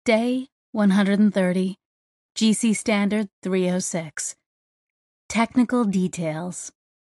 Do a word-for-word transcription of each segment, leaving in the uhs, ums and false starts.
Day one hundred thirty, G C Standard three oh six. Technical details.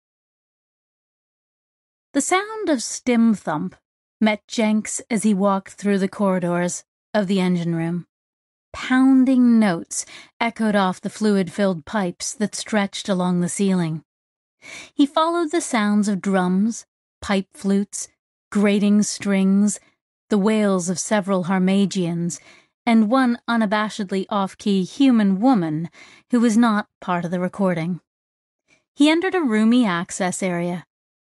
The sound of stim thump met Jenks as he walked through the corridors of the engine room. Pounding notes echoed off the fluid-filled pipes that stretched along the ceiling. He followed the sounds of drums, pipe flutes, grating strings, the wails of several Harmagians, and one unabashedly off-key human woman who was not part of the recording. He entered a roomy access area.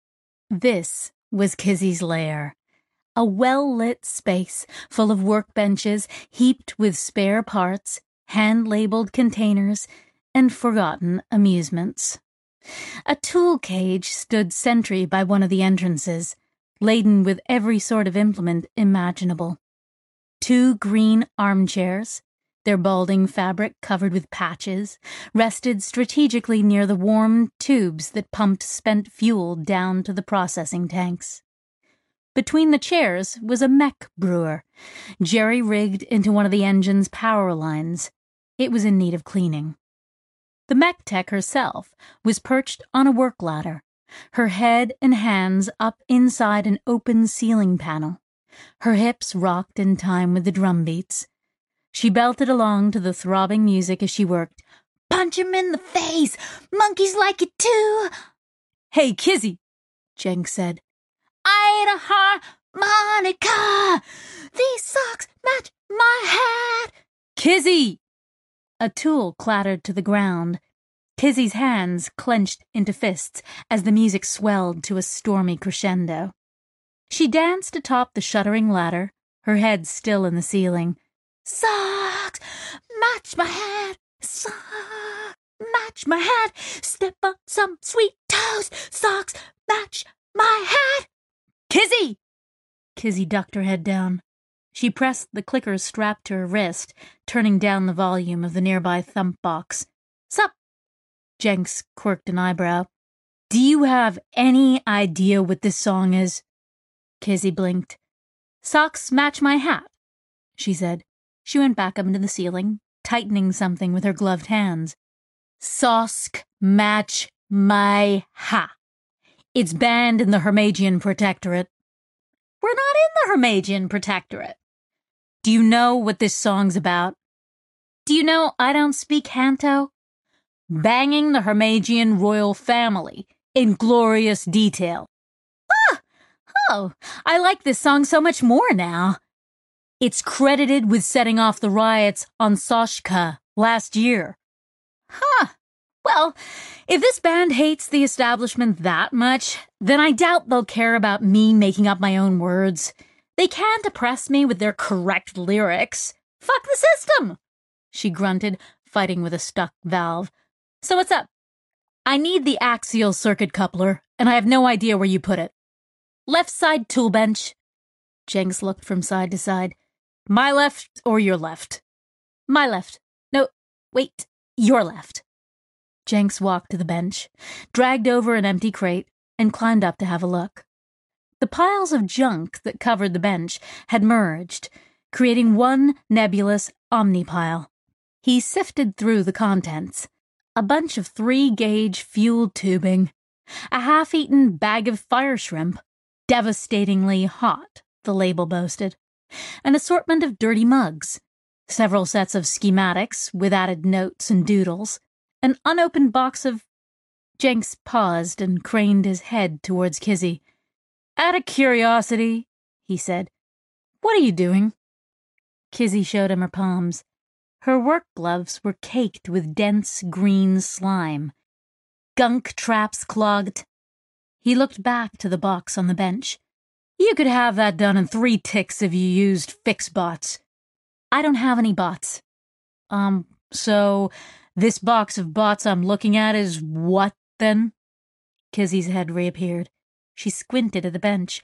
This was Kizzy's lair, a well-lit space full of workbenches heaped with spare parts, hand-labeled containers, and forgotten amusements. A tool cage stood sentry by one of the entrances, laden with every sort of implement imaginable. Two green armchairs, their balding fabric covered with patches, rested strategically near the warm tubes that pumped spent fuel down to the processing tanks. Between the chairs was a mech brewer, jerry-rigged into one of the engine's power lines. It was in need of cleaning. The mech tech herself was perched on a work ladder, her head and hands up inside an open ceiling panel. Her hips rocked in time with the drum beats. She belted along to the throbbing music as she worked. "Punch him in the face! Monkeys like it too!" "Hey, Kizzy," Jenks said. "I ain't a harmonica! These socks match my hat!" "Kizzy!" A tool clattered to the ground. Kizzy's hands clenched into fists as the music swelled to a stormy crescendo. She danced atop the shuddering ladder, her head still in the ceiling. "Socks match my hat! Socks match my hat! Step on some sweet toast! Socks match my hat!" "Kizzy!" Kizzy ducked her head down. She pressed the clicker strapped to her wrist, turning down the volume of the nearby thump box. "Sup?" Jenks quirked an eyebrow. "Do you have any idea what this song is?" Kizzy blinked. "Socks match my hat," she said. She went back up into the ceiling, tightening something with her gloved hands. "Sosk match my hat. It's banned in the Harmagian Protectorate." "We're not in the Harmagian Protectorate." "Do you know what this song's about?" "Do you know I don't speak Hanto?" "Banging the Harmagian royal family in glorious detail." "Ah! Oh, I like this song so much more now." "It's credited with setting off the riots on Soshka last year." "Huh. Well, if this band hates the establishment that much, then I doubt they'll care about me making up my own words. They can't oppress me with their correct lyrics. Fuck the system!" She grunted, fighting with a stuck valve. "So what's up?" "I need the axial circuit coupler, and I have no idea where you put it." "Left side tool bench." Jenks looked from side to side. "My left or your left?" "My left. No, wait, your left." Jenks walked to the bench, dragged over an empty crate, and climbed up to have a look. The piles of junk that covered the bench had merged, creating one nebulous omnipile. He sifted through the contents. A bunch of three-gauge fuel tubing, a half-eaten bag of fire shrimp, devastatingly hot, the label boasted, an assortment of dirty mugs, several sets of schematics with added notes and doodles, an unopened box of... Jenks paused and craned his head towards Kizzy. "Out of curiosity," he said, "what are you doing?" Kizzy showed him her palms. Her work gloves were caked with dense green slime. "Gunk traps clogged." He looked back to the box on the bench. "You could have that done in three ticks if you used fix bots." "I don't have any bots." Um, so this box of bots I'm looking at is what, then?" Kizzy's head reappeared. She squinted at the bench.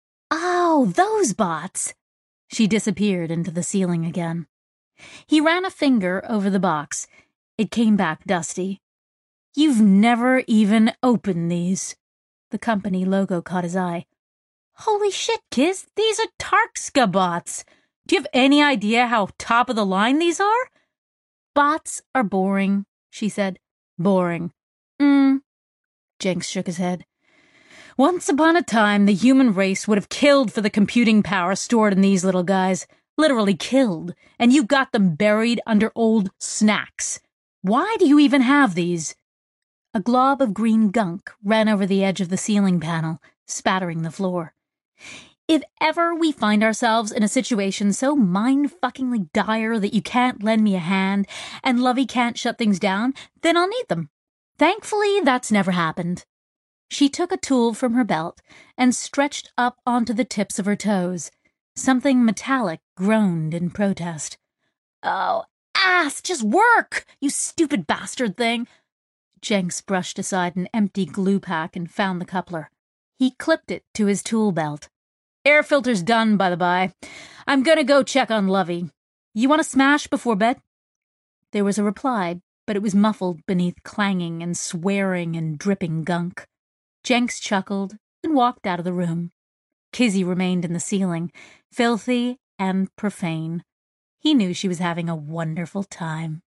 "Oh, those bots." She disappeared into the ceiling again. He ran a finger over the box. It came back dusty. "You've never even opened these." The company logo caught his eye. "Holy shit, Kiz, these are Tarkska bots." Do you have any idea how top of the line these are? Bots are boring, she said. Boring. Mm. Jenks shook his head. Once upon a time, the human race would have killed for the computing power stored in these little guys. Literally killed. And you got them buried under old snacks. Why do you even have these? A glob of green gunk ran over the edge of the ceiling panel, spattering the floor. If ever we find ourselves in a situation so mind-fuckingly dire that you can't lend me a hand and Lovey can't shut things down, then I'll need them. Thankfully, that's never happened. She took a tool from her belt and stretched up onto the tips of her toes. Something metallic groaned in protest. Oh, ass, just work, you stupid bastard thing. Jenks brushed aside an empty glue pack and found the coupler. He clipped it to his tool belt. Air filter's done, by the by. I'm gonna go check on Lovey. You want to smash before bed? There was a reply, but it was muffled beneath clanging and swearing and dripping gunk. Jenks chuckled and walked out of the room. Kizzy remained in the ceiling, filthy and profane. He knew she was having a wonderful time.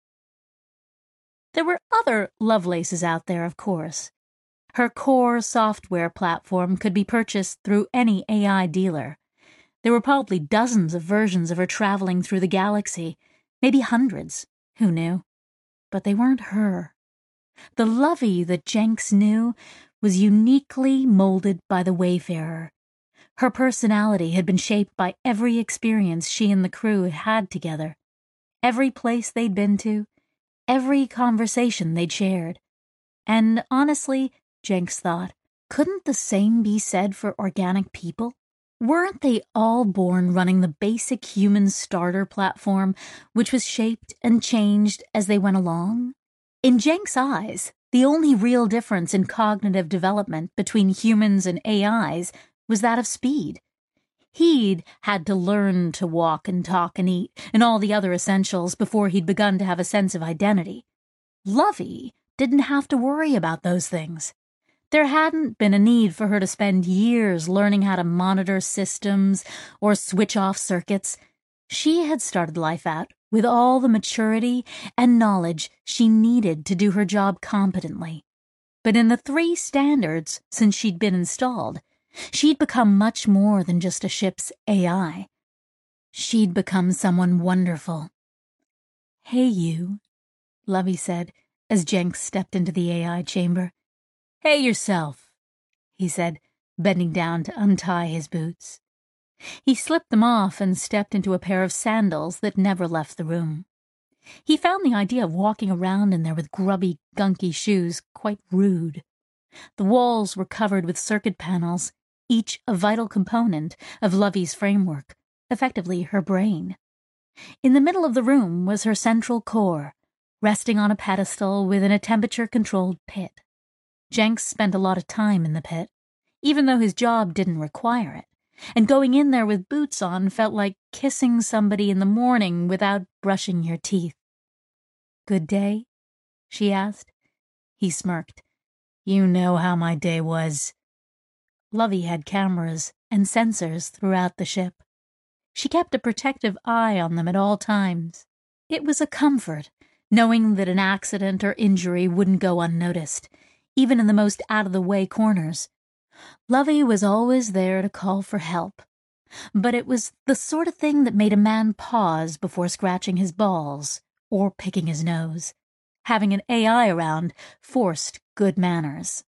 There were other Lovelaces out there, of course. Her core software platform could be purchased through any A I dealer. There were probably dozens of versions of her traveling through the galaxy, maybe hundreds, who knew? But they weren't her. The Lovey that Jenks knew was uniquely molded by the Wayfarer. Her personality had been shaped by every experience she and the crew had had together, every place they'd been to, every conversation they'd shared. And honestly, Jenks thought, couldn't the same be said for organic people? Weren't they all born running the basic human starter platform, which was shaped and changed as they went along? In Jenks' eyes, the only real difference in cognitive development between humans and A Is was that of speed. He'd had to learn to walk and talk and eat and all the other essentials before he'd begun to have a sense of identity. Lovey didn't have to worry about those things. There hadn't been a need for her to spend years learning how to monitor systems or switch off circuits. She had started life out with all the maturity and knowledge she needed to do her job competently. But in the three standards since she'd been installed, she'd become much more than just a ship's A I. She'd become someone wonderful. Hey, you, Lovey said as Jenks stepped into the A I chamber. Hey yourself, he said, bending down to untie his boots. He slipped them off and stepped into a pair of sandals that never left the room. He found the idea of walking around in there with grubby, gunky shoes quite rude. The walls were covered with circuit panels, each a vital component of Lovey's framework, effectively her brain. In the middle of the room was her central core, resting on a pedestal within a temperature-controlled pit. Jenks spent a lot of time in the pit, even though his job didn't require it, and going in there with boots on felt like kissing somebody in the morning without brushing your teeth. Good day? She asked. He smirked. You know how my day was. Lovey had cameras and sensors throughout the ship. She kept a protective eye on them at all times. It was a comfort, knowing that an accident or injury wouldn't go unnoticed, even in the most out-of-the-way corners. Lovey was always there to call for help, but it was the sort of thing that made a man pause before scratching his balls or picking his nose. Having an A I around forced good manners.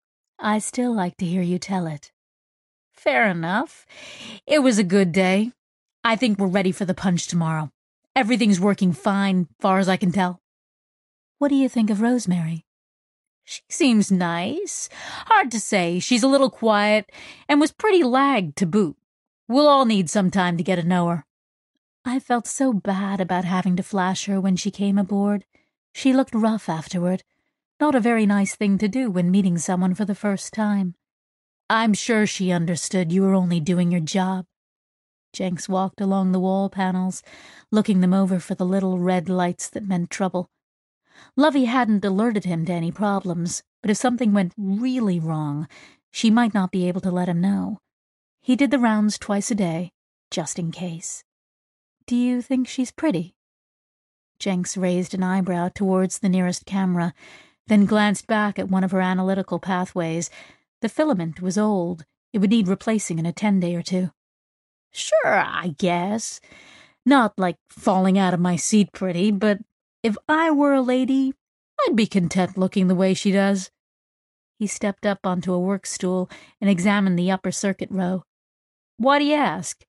I still like to hear you tell it. Fair enough. It was a good day. I think we're ready for the punch tomorrow. Everything's working fine, far as I can tell. What do you think of Rosemary? She seems nice. Hard to say. She's a little quiet and was pretty lagged to boot. We'll all need some time to get to know her. I felt so bad about having to flash her when she came aboard. She looked rough afterward. Not a very nice thing to do when meeting someone for the first time. I'm sure she understood you were only doing your job. Jenks walked along the wall panels, looking them over for the little red lights that meant trouble. Lovey hadn't alerted him to any problems, but if something went really wrong, she might not be able to let him know. He did the rounds twice a day, just in case. Do you think she's pretty? Jenks raised an eyebrow towards the nearest camera, then glanced back at one of her analytical pathways. The filament was old. It would need replacing in a ten-day or two. Sure, I guess. Not like falling out of my seat pretty, but if I were a lady, I'd be content looking the way she does. He stepped up onto a work stool and examined the upper circuit row. Why do you ask?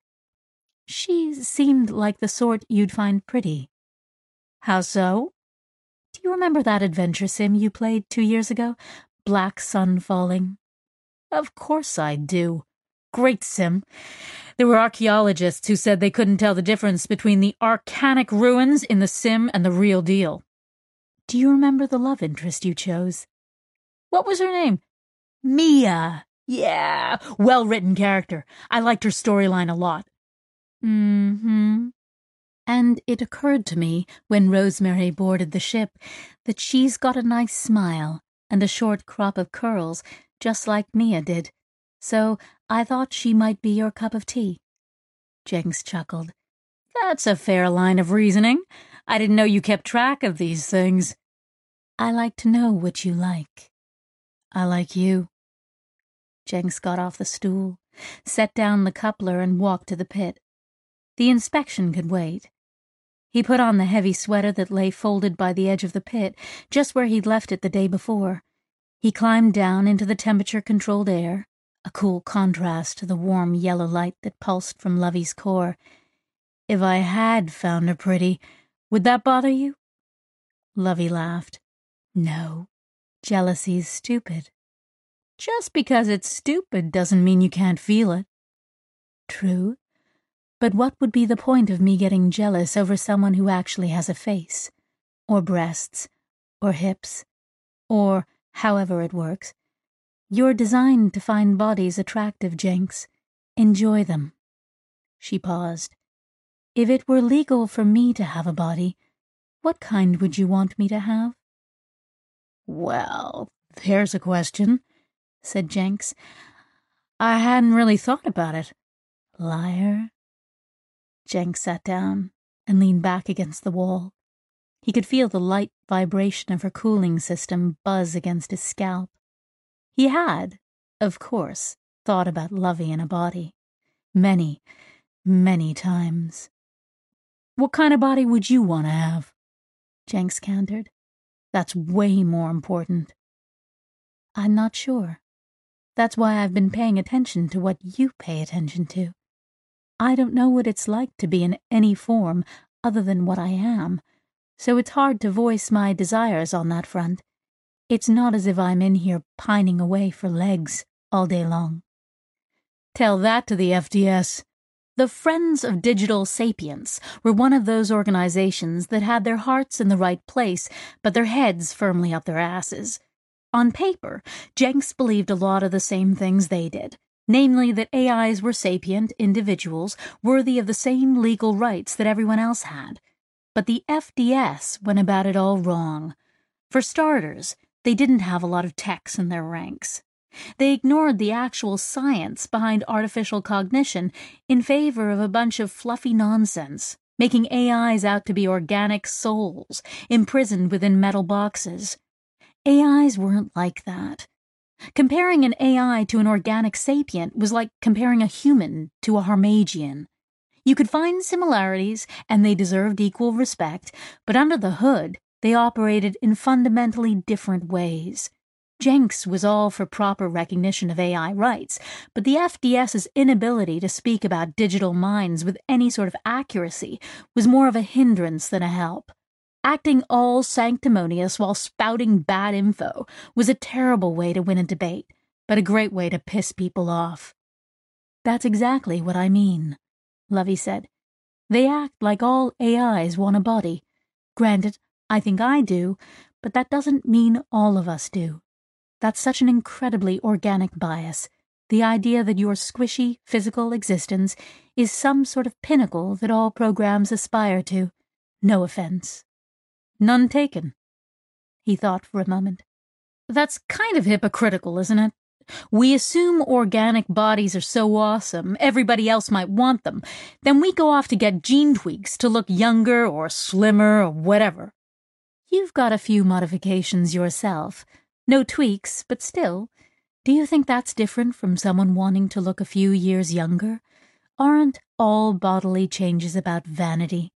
She seemed like the sort you'd find pretty. How so? Do you remember that adventure sim you played two years ago? Black Sun Falling? Of course I do. Great sim. There were archaeologists who said they couldn't tell the difference between the arcanic ruins in the sim and the real deal. Do you remember the love interest you chose? What was her name? Mia. Yeah, well-written character. I liked her storyline a lot. Mm-hmm. And it occurred to me, when Rosemary boarded the ship, that she's got a nice smile and a short crop of curls, just like Mia did. So I thought she might be your cup of tea. Jenks chuckled. That's a fair line of reasoning. I didn't know you kept track of these things. I like to know what you like. I like you. Jenks got off the stool, set down the coupler, and walked to the pit. The inspection could wait. He put on the heavy sweater that lay folded by the edge of the pit, just where he'd left it the day before. He climbed down into the temperature-controlled air, a cool contrast to the warm yellow light that pulsed from Lovey's core. If I had found her pretty, would that bother you? Lovey laughed. No, jealousy's stupid. Just because it's stupid doesn't mean you can't feel it. True. But what would be the point of me getting jealous over someone who actually has a face, or breasts, or hips, or however it works? You're designed to find bodies attractive, Jenks. Enjoy them. She paused. If it were legal for me to have a body, what kind would you want me to have? Well, there's a question, said Jenks. I hadn't really thought about it. Liar. Jenks sat down and leaned back against the wall. He could feel the light vibration of her cooling system buzz against his scalp. He had, of course, thought about Lovey in a body. Many, many times. What kind of body would you want to have? Jenks countered. That's way more important. I'm not sure. That's why I've been paying attention to what you pay attention to. I don't know what it's like to be in any form other than what I am, so it's hard to voice my desires on that front. It's not as if I'm in here pining away for legs all day long. Tell that to the F D S. The Friends of Digital Sapience were one of those organizations that had their hearts in the right place, but their heads firmly up their asses. On paper, Jenks believed a lot of the same things they did. Namely that A Is were sapient individuals worthy of the same legal rights that everyone else had. But the F D S went about it all wrong. For starters, they didn't have a lot of techs in their ranks. They ignored the actual science behind artificial cognition in favor of a bunch of fluffy nonsense, making A Is out to be organic souls imprisoned within metal boxes. A Is weren't like that. Comparing an A I to an organic sapient was like comparing a human to a Harmagian. You could find similarities, and they deserved equal respect, but under the hood, they operated in fundamentally different ways. Jenks was all for proper recognition of A I rights, but the FDS's inability to speak about digital minds with any sort of accuracy was more of a hindrance than a help. Acting all sanctimonious while spouting bad info was a terrible way to win a debate, but a great way to piss people off. That's exactly what I mean, Lovey said. They act like all A Is want a body. Granted, I think I do, but that doesn't mean all of us do. That's such an incredibly organic bias, the idea that your squishy, physical existence is some sort of pinnacle that all programs aspire to. No offense. None taken. He thought for a moment. That's kind of hypocritical, isn't it? We assume organic bodies are so awesome, everybody else might want them. Then we go off to get gene tweaks to look younger or slimmer or whatever. You've got a few modifications yourself. No tweaks, but still. Do you think that's different from someone wanting to look a few years younger? Aren't all bodily changes about vanity?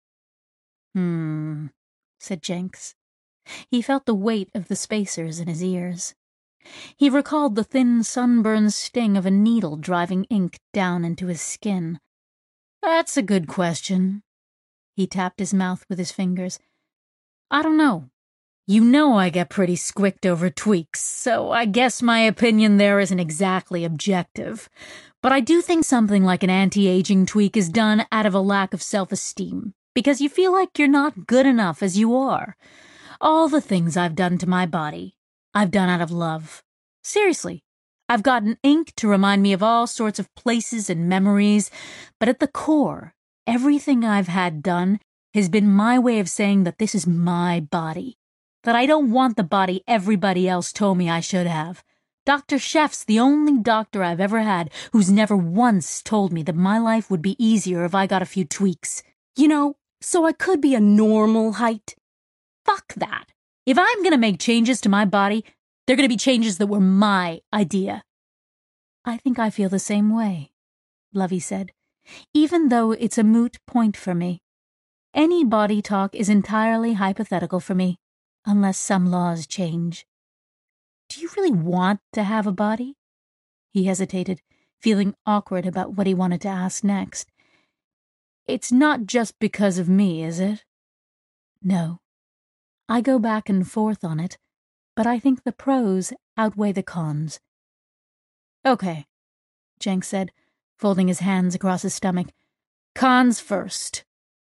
Hmm, said Jenks. He felt the weight of the spacers in his ears. He recalled the thin sunburned sting of a needle driving ink down into his skin. That's a good question. He tapped his mouth with his fingers. I don't know. You know I get pretty squicked over tweaks, so I guess my opinion there isn't exactly objective. But I do think something like an anti-aging tweak is done out of a lack of self-esteem, because you feel like you're not good enough as you are. All the things I've done to my body, I've done out of love. Seriously, I've gotten ink to remind me of all sorts of places and memories, but at the core, everything I've had done has been my way of saying that this is my body, that I don't want the body everybody else told me I should have. Doctor Sheff's the only doctor I've ever had who's never once told me that my life would be easier if I got a few tweaks. You know, so I could be a normal height. Fuck that. If I'm gonna make changes to my body, they're gonna be changes that were my idea. I think I feel the same way, Lovey said, even though it's a moot point for me. Any body talk is entirely hypothetical for me, unless some laws change. Do you really want to have a body? He hesitated, feeling awkward about what he wanted to ask next. It's not just because of me, is it? No. I go back and forth on it, but I think the pros outweigh the cons. Okay, Jenks said, folding his hands across his stomach. Cons first.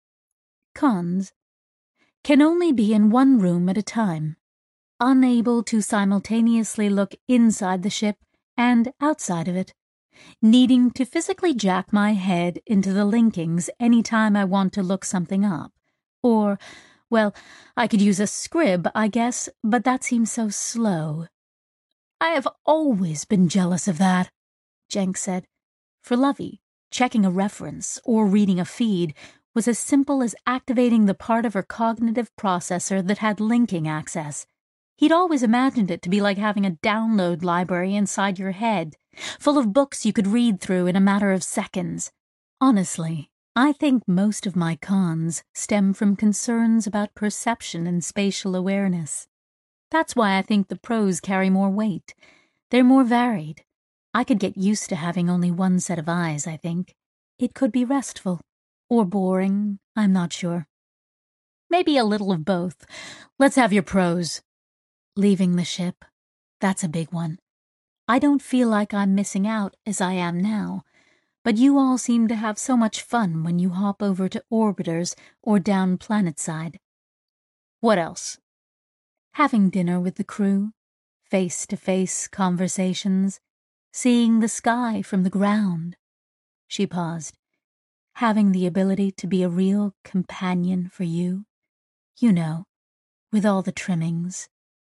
Cons can only be in one room at a time, unable to simultaneously look inside the ship and outside of it, needing to physically jack my head into the linkings any time I want to look something up. Or, well, I could use a scrib, I guess, but that seems so slow. I have always been jealous of that, Jenks said. For Lovey, checking a reference or reading a feed was as simple as activating the part of her cognitive processor that had linking access. He'd always imagined it to be like having a download library inside your head, full of books you could read through in a matter of seconds. Honestly, I think most of my cons stem from concerns about perception and spatial awareness. That's why I think the pros carry more weight. They're more varied. I could get used to having only one set of eyes, I think. It could be restful. Or boring, I'm not sure. Maybe a little of both. Let's have your pros. Leaving the ship. That's a big one. I don't feel like I'm missing out as I am now, but you all seem to have so much fun when you hop over to orbiters or down planetside. What else? Having dinner with the crew, face-to-face conversations, seeing the sky from the ground. She paused. Having the ability to be a real companion for you. You know, with all the trimmings.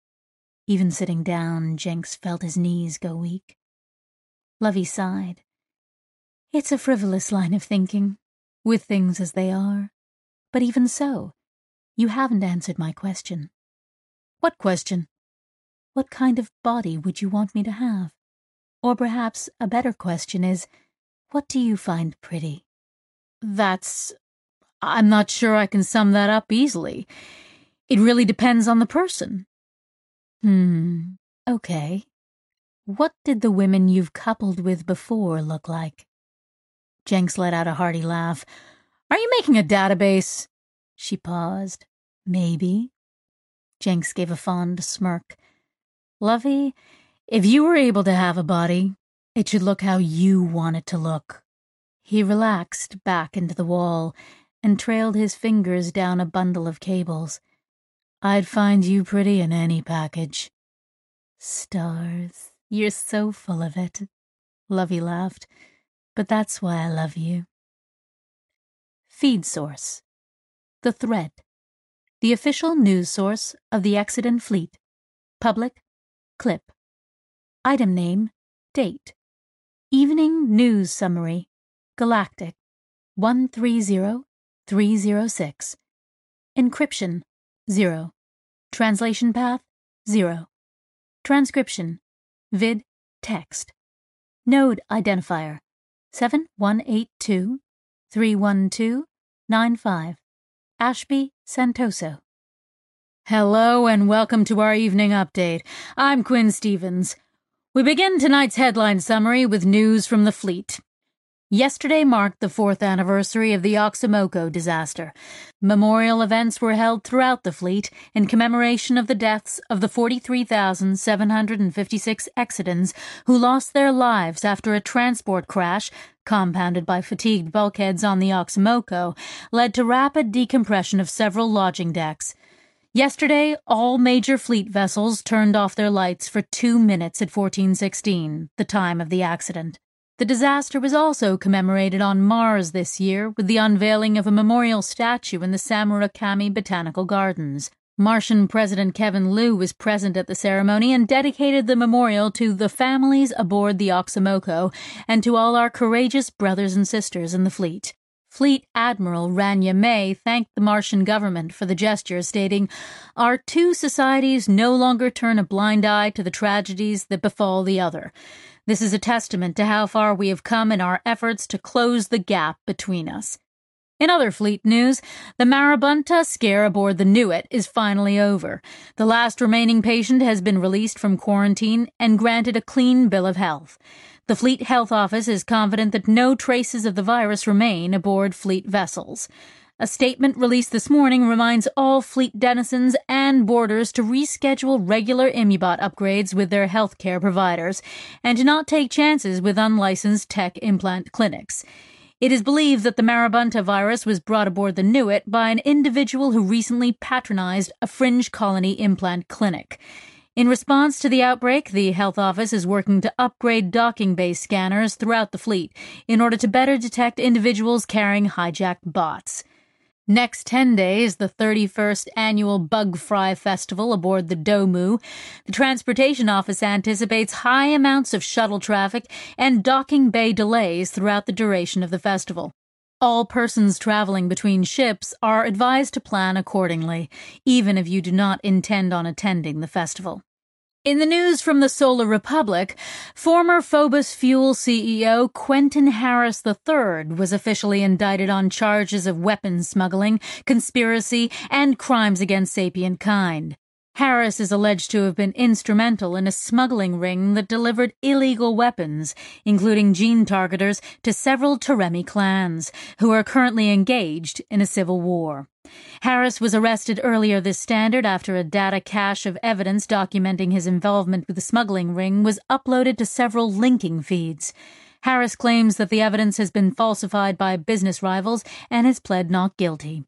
Even sitting down, Jenks felt his knees go weak. Lovey sighed. It's a frivolous line of thinking, with things as they are. But even so, you haven't answered my question. What question? What kind of body would you want me to have? Or perhaps a better question is, what do you find pretty? That's... I'm not sure I can sum that up easily. It really depends on the person. Hmm, okay. What did the women you've coupled with before look like? Jenks let out a hearty laugh. Are you making a database? She paused. Maybe. Jenks gave a fond smirk. Lovey, if you were able to have a body, it should look how you want it to look. He relaxed back into the wall and trailed his fingers down a bundle of cables. I'd find you pretty in any package. Stars, you're so full of it. Lovey laughed. But that's why I love you. Feed source. The Thread. The official news source of the Exodus Fleet. Public. Clip. Item name. Date: Evening News Summary. Galactic one three zero three zero six. Encryption zero. Translation path zero. Transcription vid text. Node identifier seven one eight two three one two nine five. Ashby Santoso. Hello and welcome to our evening update. I'm Quinn Stevens. We begin tonight's headline summary with news from the fleet. Yesterday marked the fourth anniversary of the Oxomoco disaster. Memorial events were held throughout the fleet in commemoration of the deaths of the forty-three thousand seven hundred fifty-six Exodans who lost their lives after a transport crash, compounded by fatigued bulkheads on the Oxomoco, led to rapid decompression of several lodging decks. Yesterday, all major fleet vessels turned off their lights for two minutes at fourteen sixteen, the time of the accident. The disaster was also commemorated on Mars this year with the unveiling of a memorial statue in the Samurakami Botanical Gardens. Martian President Kevin Liu was present at the ceremony and dedicated the memorial to the families aboard the Oxomoco and to all our courageous brothers and sisters in the fleet. Fleet Admiral Rania May thanked the Martian government for the gesture, stating, "Our two societies no longer turn a blind eye to the tragedies that befall the other. This is a testament to how far we have come in our efforts to close the gap between us." In other fleet news, the Marabunta scare aboard the Nuit is finally over. The last remaining patient has been released from quarantine and granted a clean bill of health. The Fleet Health Office is confident that no traces of the virus remain aboard fleet vessels. A statement released this morning reminds all fleet denizens and boarders to reschedule regular Immubot upgrades with their healthcare providers and to not take chances with unlicensed tech implant clinics. It is believed that the Marabunta virus was brought aboard the Nuit by an individual who recently patronized a fringe colony implant clinic. In response to the outbreak, the health office is working to upgrade docking-based scanners throughout the fleet in order to better detect individuals carrying hijacked bots. Next Tenday is the thirty-first annual Bug Fry Festival aboard the Domu. The Transportation Office anticipates high amounts of shuttle traffic and docking bay delays throughout the duration of the festival. All persons traveling between ships are advised to plan accordingly, even if you do not intend on attending the festival. In the news from the Solar Republic, former Phobos Fuel C E O Quentin Harris the third was officially indicted on charges of weapons smuggling, conspiracy, and crimes against sapient kind. Harris is alleged to have been instrumental in a smuggling ring that delivered illegal weapons, including gene targeters, to several Teremi clans, who are currently engaged in a civil war. Harris was arrested earlier this standard after a data cache of evidence documenting his involvement with the smuggling ring was uploaded to several linking feeds. Harris claims that the evidence has been falsified by business rivals and has pled not guilty.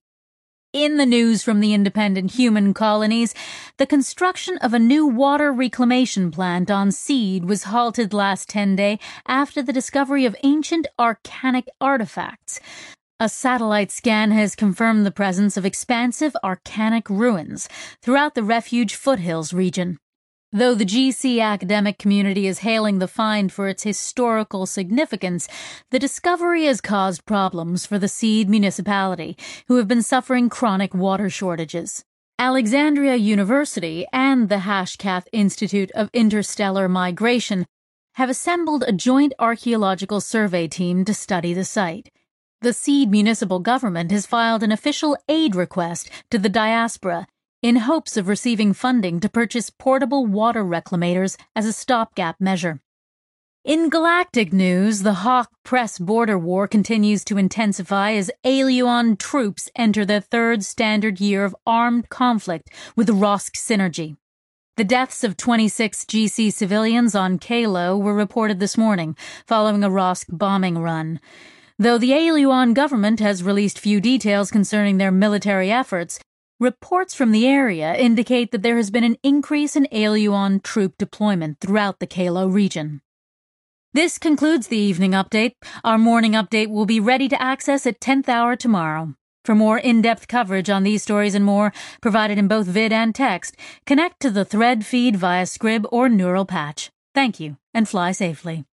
In the news from the independent human colonies, the construction of a new water reclamation plant on Seed was halted last Tenday after the discovery of ancient arcanic artifacts. A satellite scan has confirmed the presence of expansive arcanic ruins throughout the Refuge Foothills region. Though the G C academic community is hailing the find for its historical significance, the discovery has caused problems for the Seed municipality, who have been suffering chronic water shortages. Alexandria University and the Hashkath Institute of Interstellar Migration have assembled a joint archaeological survey team to study the site. The Seed municipal government has filed an official aid request to the diaspora in hopes of receiving funding to purchase portable water reclamators as a stopgap measure. In galactic news, the Hawk-Press border war continues to intensify as Aeluon troops enter their third standard year of armed conflict with Rosk Synergy. The deaths of twenty-six G C civilians on Kalo were reported this morning, following a Rosk bombing run. Though the Aeluon government has released few details concerning their military efforts, reports from the area indicate that there has been an increase in Aeluon troop deployment throughout the Kalo region. This concludes the evening update. Our morning update will be ready to access at tenth hour tomorrow. For more in-depth coverage on these stories and more, provided in both vid and text, connect to the thread feed via Scrib or Neural Patch. Thank you, and fly safely.